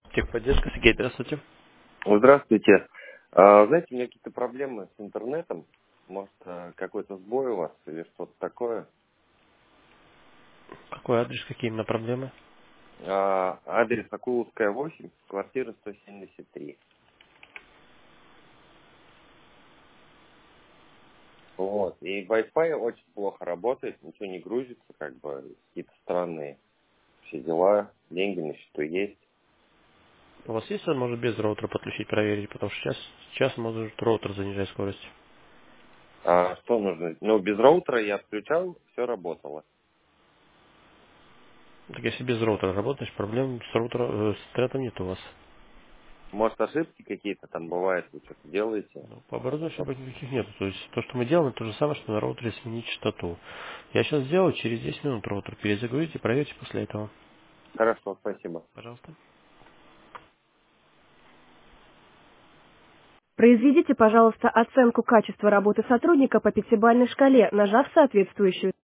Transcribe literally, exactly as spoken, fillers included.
Техподдержка, Сергей, здравствуйте. Здравствуйте. А, Знаете, у меня какие-то проблемы с интернетом. Может, а, какой-то сбой у вас или что-то такое. Какой адрес, какие именно проблемы? А, Адрес Акуловская, восемь, квартира сто семьдесят три. Вот. И Wi-Fi очень плохо работает, ничего не грузится, как бы какие-то странные все дела. Деньги на счету есть. У вас есть возможность без роутера подключить, проверить, потому что сейчас, сейчас может роутер занижать скорость. А что нужно? Ну, без роутера я отключал, все работало. Так если без роутера работаешь, проблем с роутером, э, с интернетом нет у вас. Может, ошибки какие-то там бывают, вы что-то делаете? Ну, по оборудованию ошибок никаких нет. То есть то, что мы делаем, то же самое, что на роутере сменить частоту. Я сейчас сделаю, через десять минут роутер перезагрузите, проверьте после этого. Хорошо, спасибо. Пожалуйста. Произведите, пожалуйста, оценку качества работы сотрудника по пятибалльной шкале, нажав соответствующую